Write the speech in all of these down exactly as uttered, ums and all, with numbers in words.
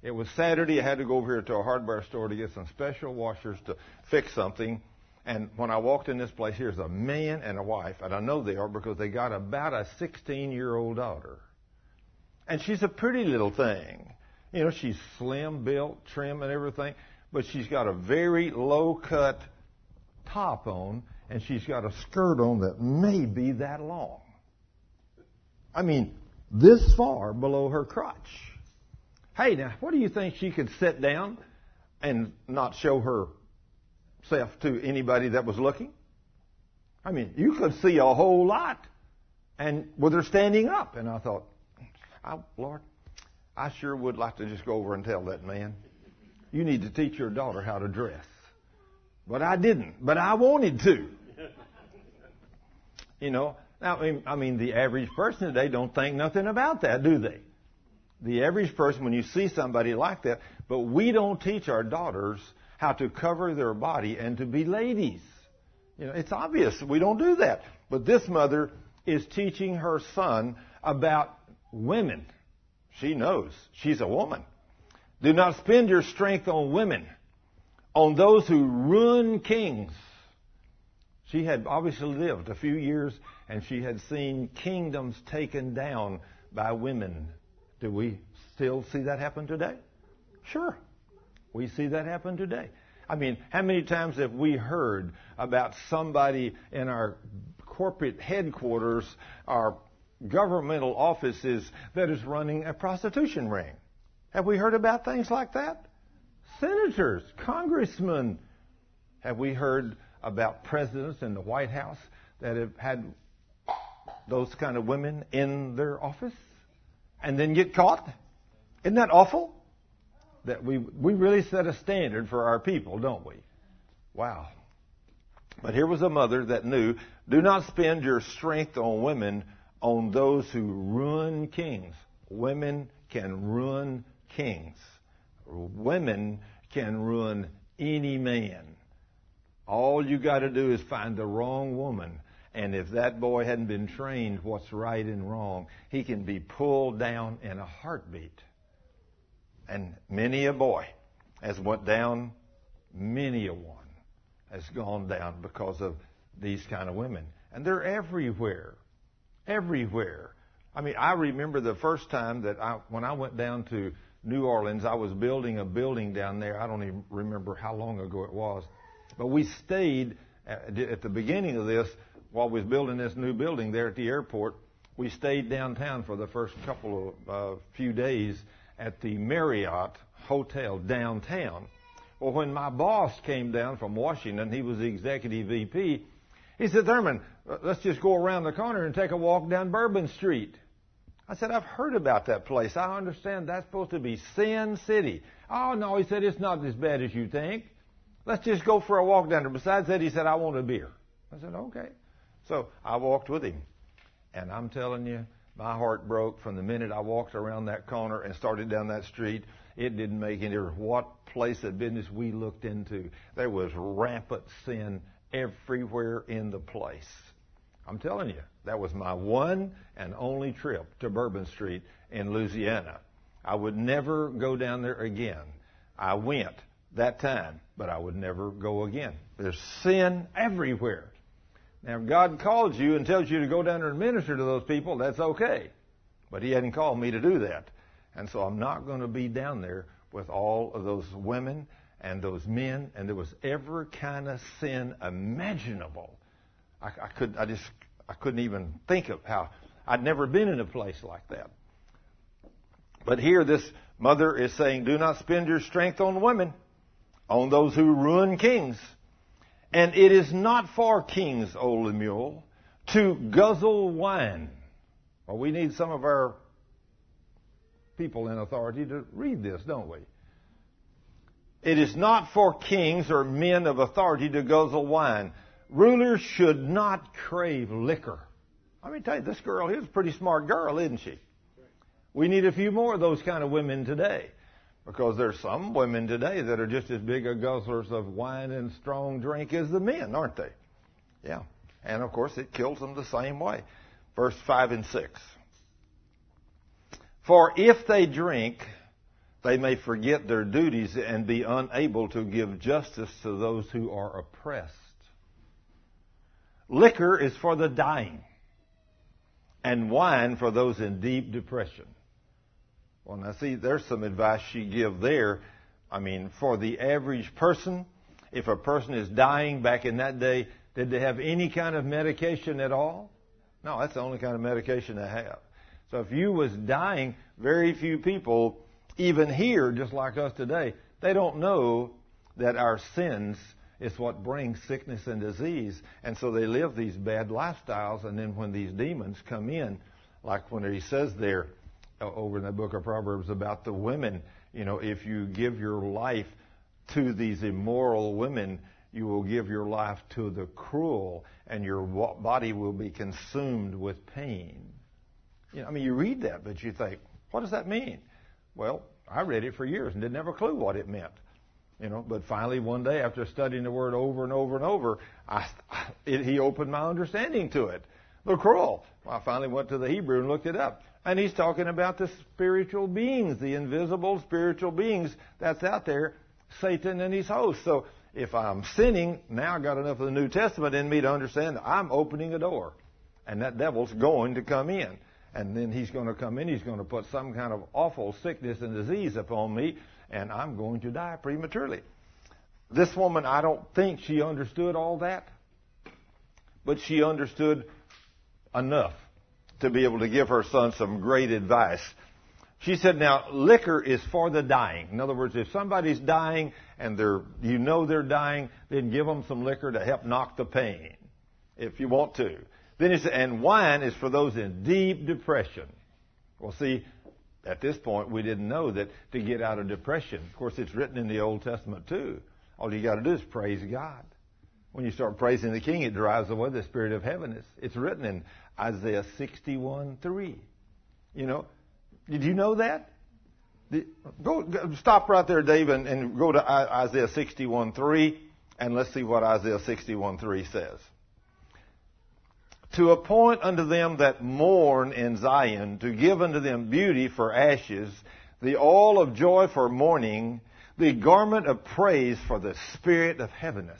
It was Saturday. I had to go over here to a hardware store to get some special washers to fix something. And when I walked in this place, here's a man and a wife. And I know they are because they got about a sixteen-year-old daughter. And she's a pretty little thing. You know, she's slim built, trim and everything. But she's got a very low-cut top on. And she's got a skirt on that may be that long. I mean, this far below her crotch. Hey, now, what do you think she could sit down and not show herself to anybody that was looking? I mean, you could see a whole lot and with her standing up. And I thought, oh, Lord, I sure would like to just go over and tell that man, you need to teach your daughter how to dress. But I didn't. But I wanted to. You know, now, I mean, I mean, the average person today don't think nothing about that, do they? The average person, when you see somebody like that, but we don't teach our daughters how to cover their body and to be ladies. You know, it's obvious we don't do that. But this mother is teaching her son about women. She knows. She's a woman. Do not spend your strength on women, on those who ruin kings. She had obviously lived a few years, and she had seen kingdoms taken down by women. Do we still see that happen today? Sure. We see that happen today. I mean, how many times have we heard about somebody in our corporate headquarters, our governmental offices, that is running a prostitution ring? Have we heard about things like that? Senators, congressmen. Have we heard about presidents in the White House that have had those kind of women in their office and then get caught? Isn't that awful? That we we really set a standard for our people, don't we? Wow. But here was a mother that knew, do not spend your strength on women, on those who ruin kings. Women can ruin kings. Women can ruin any man. All you got to do is find the wrong woman. And if that boy hadn't been trained what's right and wrong, he can be pulled down in a heartbeat. And many a boy has went down, many a one has gone down because of these kind of women. And they're everywhere. Everywhere. I mean, I remember the first time that I, when I went down to New Orleans, I was building a building down there. I don't even remember how long ago it was. But we stayed at the beginning of this, while we was building this new building there at the airport, we stayed downtown for the first couple of uh, few days at the Marriott Hotel downtown. Well, when my boss came down from Washington, he was the executive V P, he said, Thurman, let's just go around the corner and take a walk down Bourbon Street. I said, I've heard about that place. I understand that's supposed to be Sin City. Oh, no, he said, it's not as bad as you think. Let's just go for a walk down there. Besides that, he said, I want a beer. I said, okay. So I walked with him. And I'm telling you, my heart broke from the minute I walked around that corner and started down that street. It didn't make any difference what place of business we looked into. There was rampant sin everywhere in the place. I'm telling you, that was my one and only trip to Bourbon Street in Louisiana. I would never go down there again. I went that time, but I would never go again. There's sin everywhere. Now, if God calls you and tells you to go down there and minister to those people, that's okay. But He hadn't called me to do that. And so I'm not going to be down there with all of those women and those men, and there was every kind of sin imaginable. I, I could, I just, I couldn't even think of how. I'd never been in a place like that. But here, this mother is saying, "Do not spend your strength on women, on those who ruin kings. And it is not for kings, O Lemuel, to guzzle wine." Well, we need some of our people in authority to read this, don't we? It is not for kings or men of authority to guzzle wine. Rulers should not crave liquor. Let me tell you, this girl here's a pretty smart girl, isn't she? We need a few more of those kind of women today. Because there's some women today that are just as big a guzzlers of wine and strong drink as the men, aren't they? Yeah. And, of course, it kills them the same way. Verse five and six. For if they drink, they may forget their duties and be unable to give justice to those who are oppressed. Liquor is for the dying, and wine for those in deep depression. Well, now see, there's some advice she gives there. I mean, for the average person, if a person is dying back in that day, did they have any kind of medication at all? No, that's the only kind of medication they have. So if you was dying, very few people, even here, just like us today, they don't know that our sins is what brings sickness and disease. And so they live these bad lifestyles, and then when these demons come in, like when he says there uh, over in the book of Proverbs about the women, you know, if you give your life to these immoral women, you will give your life to the cruel, and your body will be consumed with pain. You know, I mean, you read that, but you think, what does that mean? Well, I read it for years and didn't have a clue what it meant. You know, but finally one day, after studying the word over and over and over, I, it, he opened my understanding to it. The cruel. Well, I finally went to the Hebrew and looked it up. And he's talking about the spiritual beings, the invisible spiritual beings that's out there, Satan and his hosts. So if I'm sinning, now I've got enough of the New Testament in me to understand that I'm opening a door. And that devil's going to come in. And then he's going to come in, he's going to put some kind of awful sickness and disease upon me, and I'm going to die prematurely. This woman, I don't think she understood all that, but she understood enough to be able to give her son some great advice. She said, now, liquor is for the dying. In other words, if somebody's dying and they're, you know they're dying, then give them some liquor to help knock the pain, if you want to. Then he said, and wine is for those in deep depression. Well, see, at this point, we didn't know that to get out of depression. Of course, it's written in the Old Testament, too. All you got to do is praise God. When you start praising the King, it drives away the spirit of heaviness. It's written in Isaiah sixty-one three. You know, did you know that? The, go, go stop right there, Dave, and, and go to Isaiah sixty-one three, and let's see what Isaiah sixty-one three says. To appoint unto them that mourn in Zion, to give unto them beauty for ashes, the oil of joy for mourning, the garment of praise for the spirit of heaviness.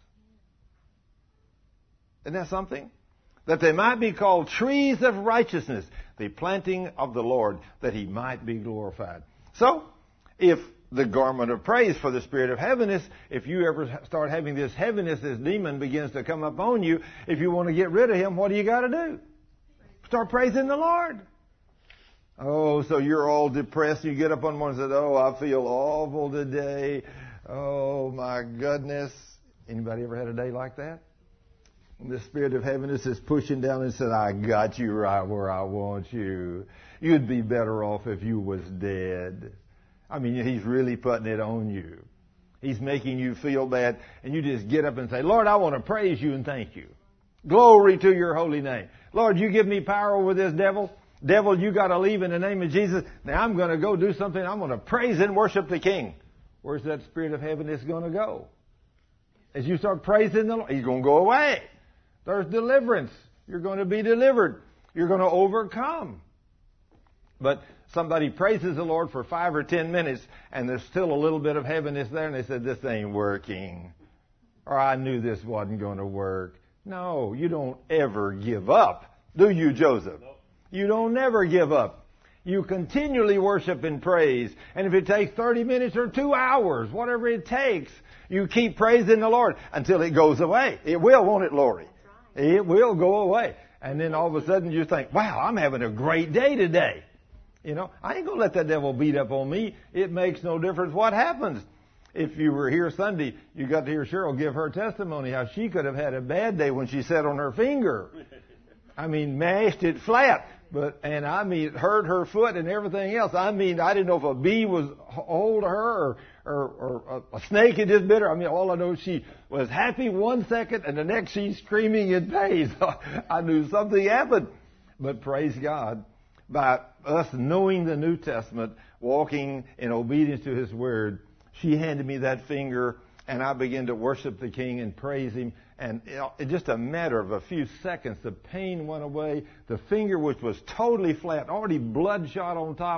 Isn't that something? That they might be called trees of righteousness, the planting of the Lord, that he might be glorified. So, if the garment of praise for the spirit of heaviness, if you ever start having this heaviness, this demon begins to come upon you, if you want to get rid of him, what do you got to do? Start praising the Lord. Oh, so you're all depressed. You get up one morning and say, oh, I feel awful today. Oh, my goodness. Anybody ever had a day like that? The spirit of heaviness is pushing down and said, I got you right where I want you. You'd be better off if you was dead. I mean, he's really putting it on you. He's making you feel bad, and you just get up and say, Lord, I want to praise you and thank you. Glory to your holy name. Lord, you give me power over this devil. Devil, you got to leave in the name of Jesus. Now I'm going to go do something. I'm going to praise and worship the King. Where's that spirit of heaviness going to go? As you start praising the Lord, he's going to go away. There's deliverance. You're going to be delivered. You're going to overcome. But somebody praises the Lord for five or ten minutes, and there's still a little bit of heaviness there, and they said, this ain't working. Or I knew this wasn't going to work. No, you don't ever give up. Do you, Joseph? Nope. You don't ever give up. You continually worship and praise. And if it takes thirty minutes or two hours, whatever it takes, you keep praising the Lord until it goes away. It will, won't it, Lori? Right. It will go away. And then all of a sudden you think, wow, I'm having a great day today. You know, I ain't going to let that devil beat up on me. It makes no difference what happens. If you were here Sunday, you got to hear Cheryl give her testimony how she could have had a bad day when she sat on her finger. I mean, mashed it flat. But, and I mean, hurt her foot and everything else. I mean, I didn't know if a bee was hold her or, or, or a snake had just bit her. I mean, all I know, she was happy one second and the next she's screaming in pain. I knew something happened. But praise God, by us knowing the New Testament, walking in obedience to His Word, she handed me that finger, and I began to worship the King and praise Him. And in just a matter of a few seconds, the pain went away. The finger, which was totally flat, already bloodshot on top,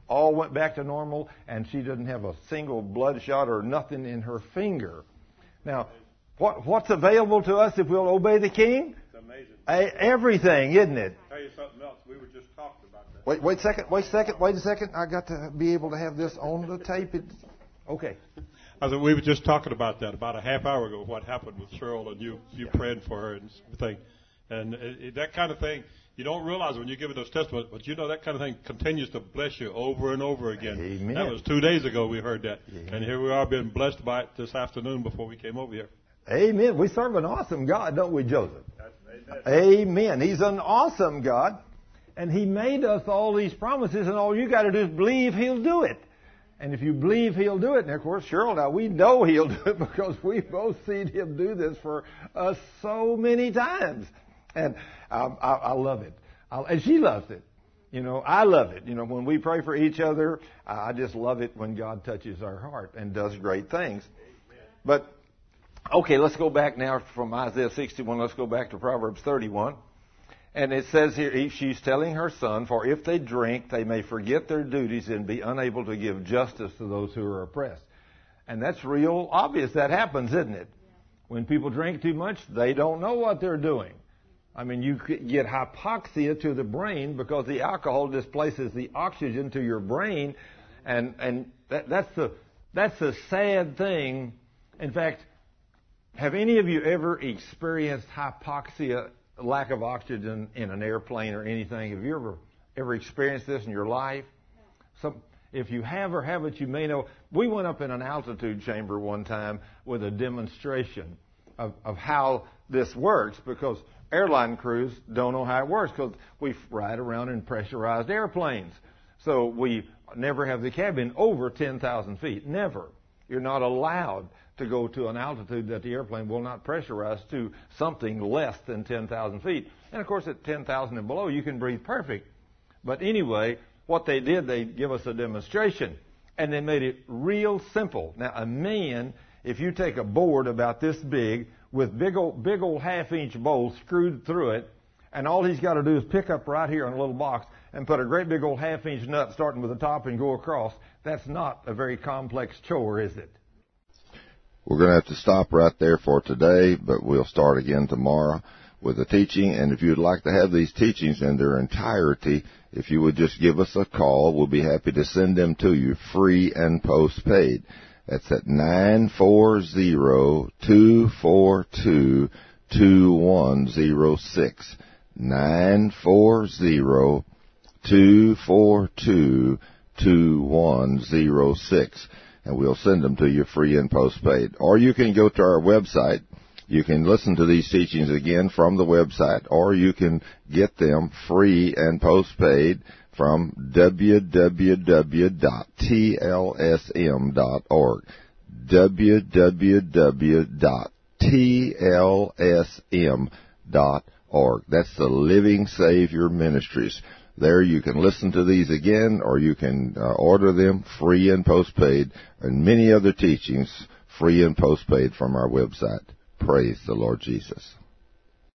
all went back to normal, and she didn't have a single bloodshot or nothing in her finger. Now, what, what's available to us if we'll obey the King? It's amazing. A, everything, isn't it? I'll tell you something else. We were just talking about that. Wait, wait a second, wait a second, wait a second. I got to be able to have this on the tape. It, okay. I said we were just talking about that about a half hour ago. What happened with Cheryl and you, you praying for her and everything, and it, it, that kind of thing. You don't realize when you give it those testimonies, but you know that kind of thing continues to bless you over and over again. Amen. That was two days ago we heard that. Amen. And here we are being blessed by it this afternoon before we came over here. Amen. We serve an awesome God, don't we, Joseph? That's, amen. Amen. He's an awesome God, and He made us all these promises, and all you got to do is believe He'll do it. And if you believe He'll do it, and of course, Cheryl, now we know He'll do it because we've both seen Him do this for us so many times. And um, I, I love it. I, and she loves it. You know, I love it. You know, when we pray for each other, I just love it when God touches our heart and does great things. Amen. But, okay, let's go back now from Isaiah sixty-one. Let's go back to Proverbs thirty-one. And it says here, she's telling her son, for if they drink, they may forget their duties and be unable to give justice to those who are oppressed. And that's real obvious. That happens, isn't it? When people drink too much, they don't know what they're doing. I mean, you get hypoxia to the brain because the alcohol displaces the oxygen to your brain, and and that, that's the that's the sad thing. In fact, have any of you ever experienced hypoxia, lack of oxygen in an airplane or anything? Have you ever ever experienced this in your life? Some, if you have or haven't, you may know. We went up in an altitude chamber one time with a demonstration of, of how this works, because airline crews don't know how it works because we ride around in pressurized airplanes. So we never have the cabin over ten thousand feet. Never. You're not allowed to go to an altitude that the airplane will not pressurize to something less than ten thousand feet. And, of course, at ten thousand and below, you can breathe perfect. But anyway, what they did, they give us a demonstration, and they made it real simple. Now, a man, if you take a board about this big with big old, big old half-inch bolts screwed through it, and all he's got to do is pick up right here on a little box and put a great big old half-inch nut starting with the top and go across. That's not a very complex chore, is it? We're going to have to stop right there for today, but we'll start again tomorrow with the teaching. And if you'd like to have these teachings in their entirety, if you would just give us a call, we'll be happy to send them to you free and postpaid. That's at nine four zero, two four two, two one zero six. nine four zero, two four two, two one zero six. And we'll send them to you free and postpaid. Or you can go to our website. You can listen to these teachings again from the website, or you can get them free and postpaid from w w w dot t l s m dot org. w w w dot t l s m dot org. That's the Living Savior Ministries. There you can listen to these again, or you can uh, order them free and postpaid, and many other teachings free and postpaid from our website. Praise the Lord Jesus.